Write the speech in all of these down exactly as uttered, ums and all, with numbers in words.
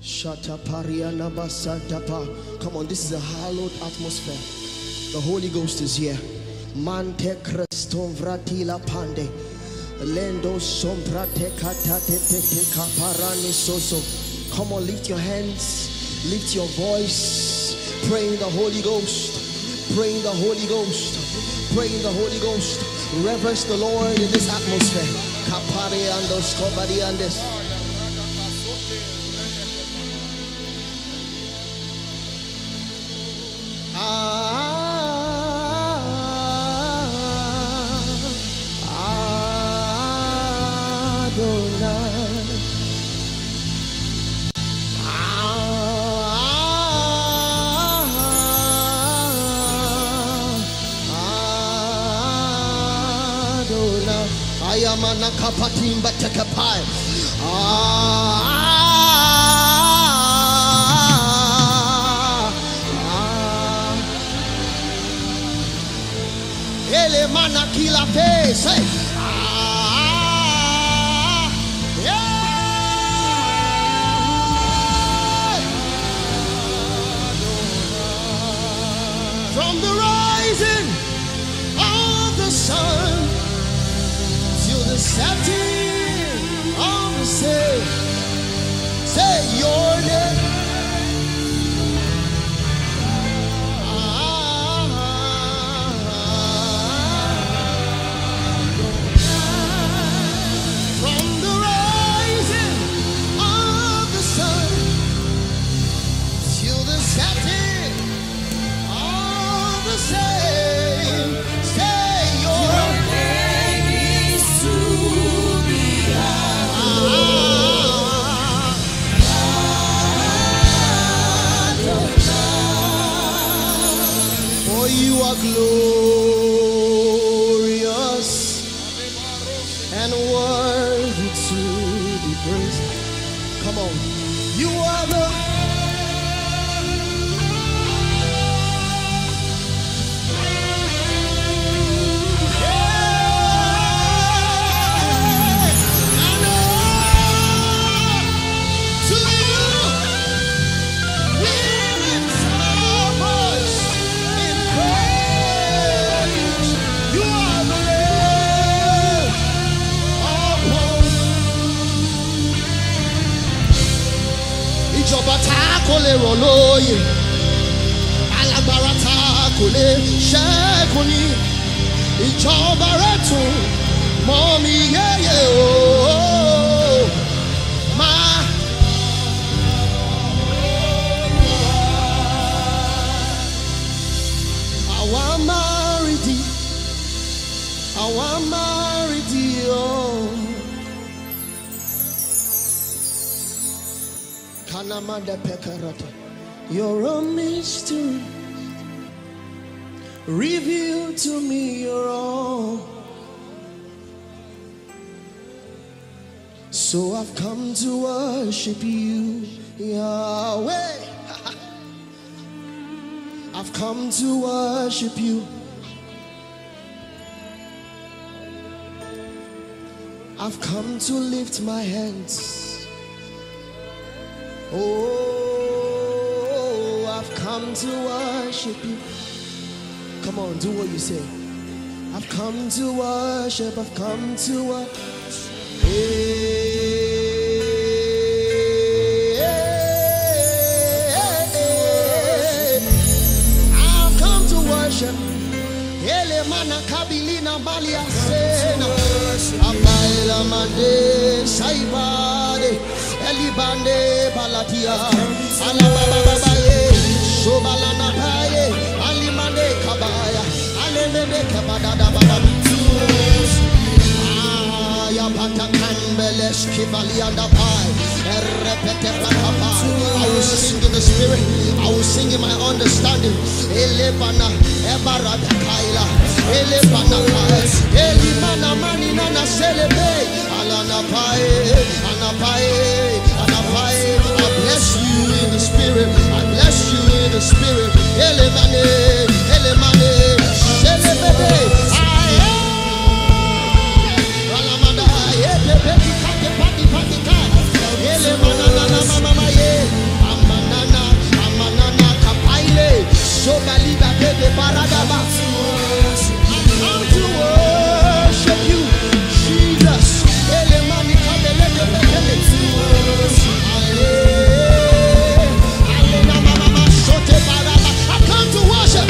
Come on, this is a hallowed atmosphere. The Holy Ghost is here. Mante Creston Vratila Pande. Lendo Sombrate Katate Kaparani Soso. Come on, lift your hands, lift your voice, pray in the Holy Ghost, pray in the Holy Ghost, pray in the Holy Ghost. Reverence the Lord in this atmosphere. Kapari andos, kobari andes. Ayamana kapatimba tekapai. Ah, ele mana kila face. Ah, yeah. From the rising of the sun, the setting of the sun, say your name. From the rising of the sun till the setting of the same, say your name is true. For you are glorious and worthy to be praised. Come on, you are the kole roloye alagbara ta kole ṣẹ́gun ìjọba rẹ̀ tún mọ́ mi yeye o ma àwa máa rí di àwa máa rí di o. You're a mystery, reveal to me your own. So I've come to worship you, Yahweh. I've come to worship you. I've come to lift my hands. Oh, I've come to worship you. Come on, do what you say. I've come to worship, I've come to worship. Hey, hey, hey. I've come to worship. Elemana kabilina balia sena. Abaila mande saibade. Elibande balatia, alababaye, sobalana paye, alimande kabaya, alemebe kabada baba. Aya patakambeles kibalianda pai, erepete pakapai. I will sing in the spirit, I will sing in my understanding. Elebana, ebarada kaila, elebana kai, elimana mani nana selebe, alana paye, anapaye. I bless you in the spirit. I bless you in the spirit. Elemane, elemane, elemane. I am. Elemana, mama, mama, come to worship you, Jesus. I come to worship.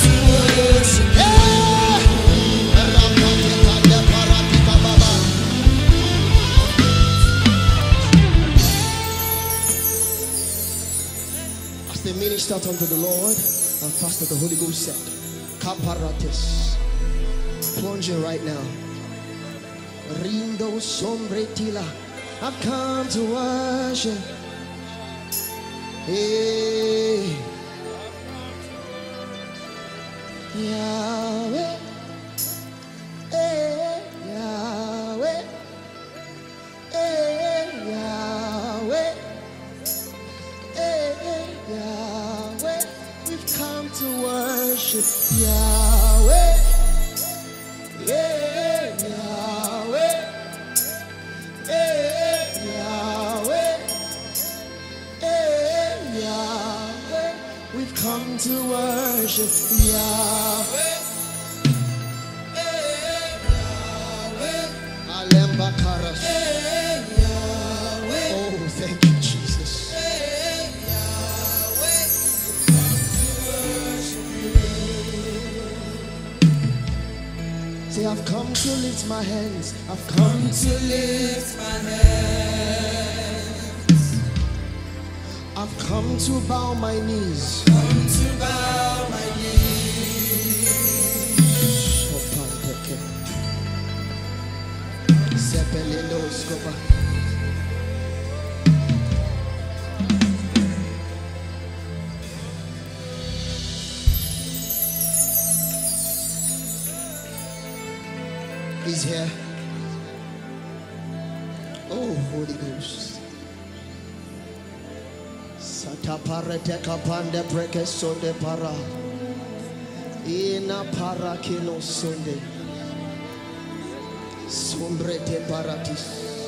As they ministered unto the Lord and fasted, the Holy Ghost said, Kaparatis, plunging right now. Rindo sombretila, I've come to worship. Hey, Yahweh, hey, Yahweh, hey, Yahweh, hey, Yahweh. We've come to worship Yahweh, yeah, Yahweh, hey, Yahweh, hey, Yahweh. We've come to worship Yahweh, hey, Yahweh, Alemba Karas, hey, Yahweh. Oh, thank you, Jesus. Hey, Yahweh. Say, I've come to lift my hands. I've come to lift my hands. I've come to bow my knees. Come to bow my knees. Sepelendo scopa. He's here. Oh, Holy Ghost. Sata parete kapande breke sonde para. Ina para kilo sonde. Sombrete paratis.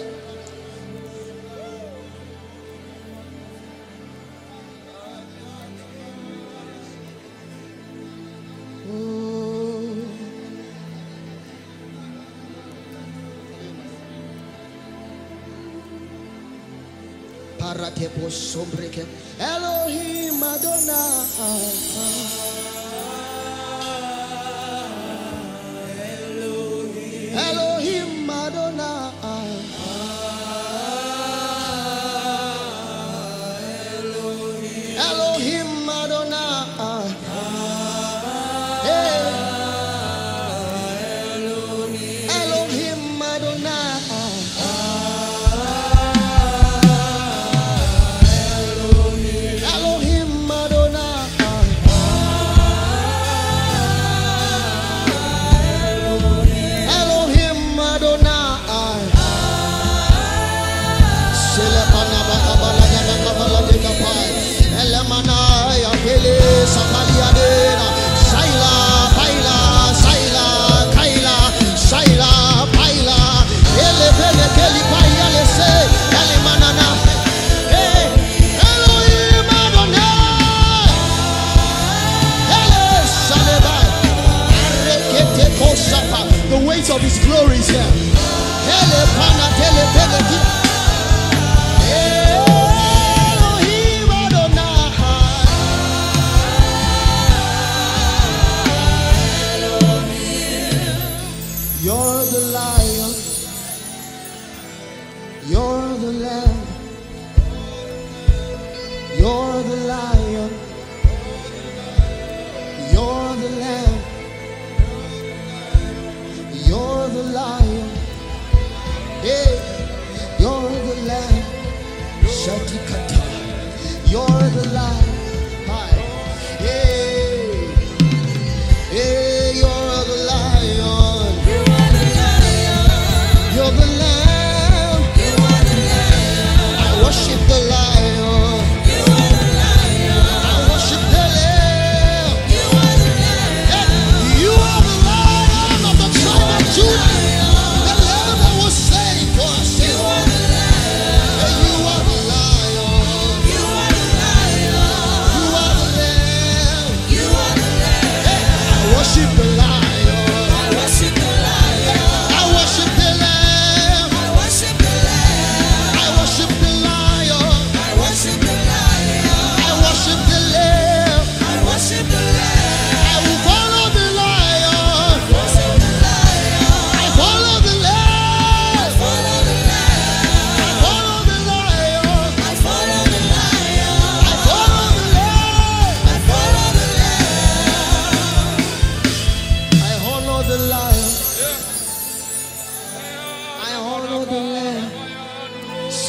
Paratepo sombreke Elohim Adonai, Elohim, Elohim Adonai, Elohim, Elohim Adonai, hey, Elohim, Elohim Adonai. The weight of His glory is here. Elohim Adonai. You're the lion. You're the lamb. You're the lion. You're the lamb. You're the lion. Hey, you're the lamb. Shatikata. You're the lion. Hi. Hey, hey, you're the lion. You are the lion. You're the lamb. You are the lion. I worship the lion. You are the lion. I worship the lamb. You are the lion. Hey, you are the lion of the tribe of Judah. The lamb that was slain for us. You are the lion. Hey, you are the lion. You are the lion.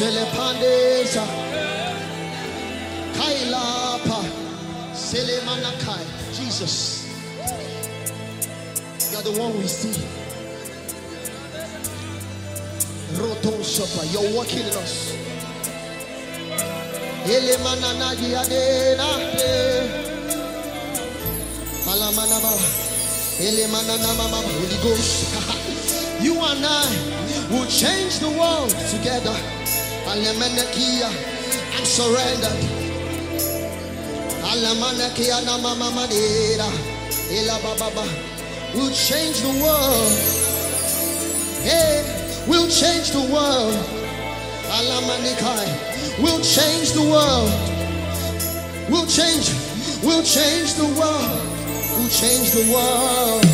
Selepandesa Kailapa Selemanakai. Jesus, you are the one we see. Roton Sopa, you're working in us. Elemanana Diadena Malamanaba Elemanana Mama Holy Ghost. You and I will change the world together. Alemanakia, I'm surrendered. Alamanakia Mama Madera Ela Baba. We'll change the world. Hey, we'll change the world. Alamanikai. We'll change the world. We'll change. We'll change the world. We'll change the world.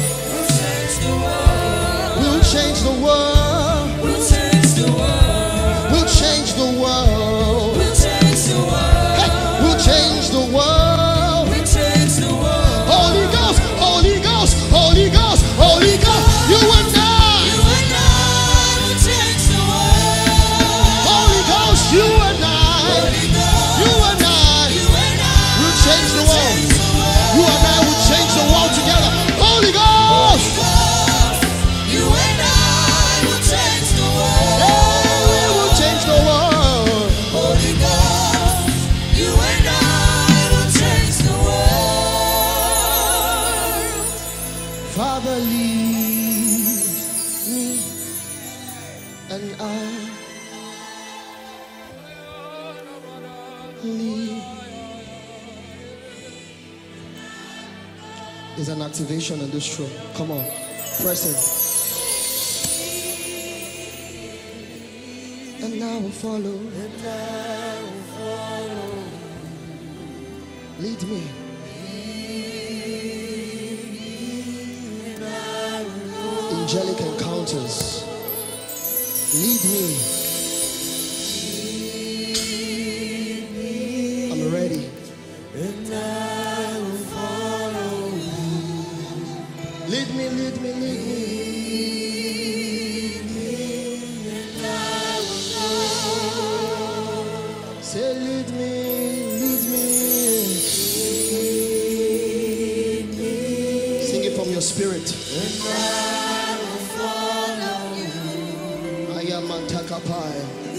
We'll change the world. We'll change the world. We'll change the world. We'll change the world. Hey, we'll change the world. We'll change the world. Holy Ghost, Holy Ghost, Holy Ghost, Holy Ghost. You and I. You and I will change the world. Holy Ghost, you and I. You and I. You and I will change the world. You and I will change the world together. Holy Ghost. You and I will change the world. Yeah, we will change the world. Holy Ghost. You and I will change the world. Father, lead me, and I lead. There's an activation in this room. Come on, press it. And I will follow. And I will follow. Lead me. And I will. Angelic encounters. Lead me. I'm ready. And I will follow. Lead me, lead me, lead me. Say, lead me, lead me. Sing it from your spirit. And I will follow. I am Matakapai.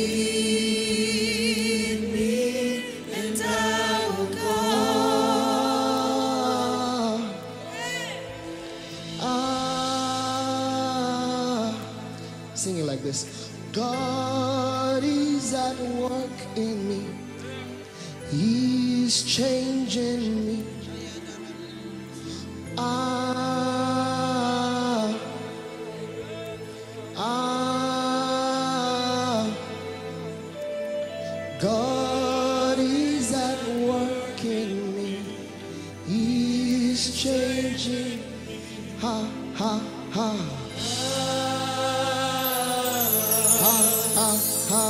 Lead me, and I will go. Ah, ah. Sing it like this. God is at work in me. He's changing me. Ah, ah. God is at work in me. He's changing. Ha, ha, ha. Ha, ha, ha.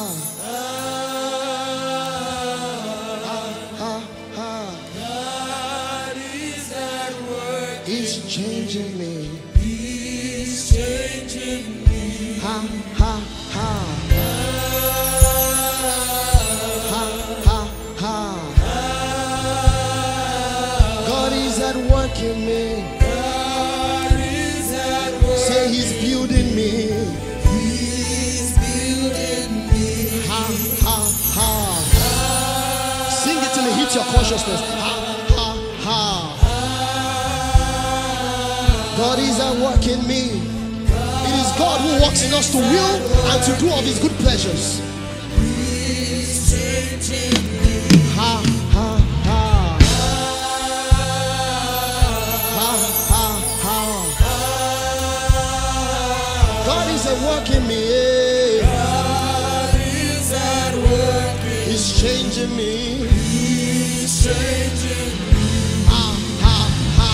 He's changing me. He's changing me. Ha, ha, ha. Ha, ha, ha. God is at work in me. God is at work. Say he's building me. He's building me. Ha, ha, ha. Sing it till it hits your consciousness. Ha, ha, ha. God is at work in me. It is God who works in us to will and to do of his good pleasures. Ha, ha, ha. Ha, ha, ha. God is at work in me. God is at work. He's changing me. He's changing me. Ha, ha, ha.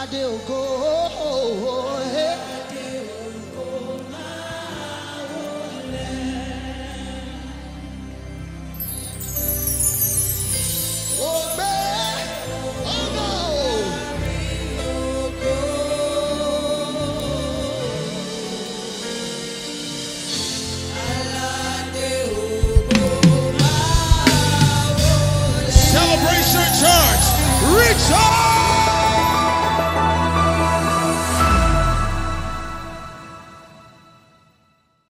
Adé ògo.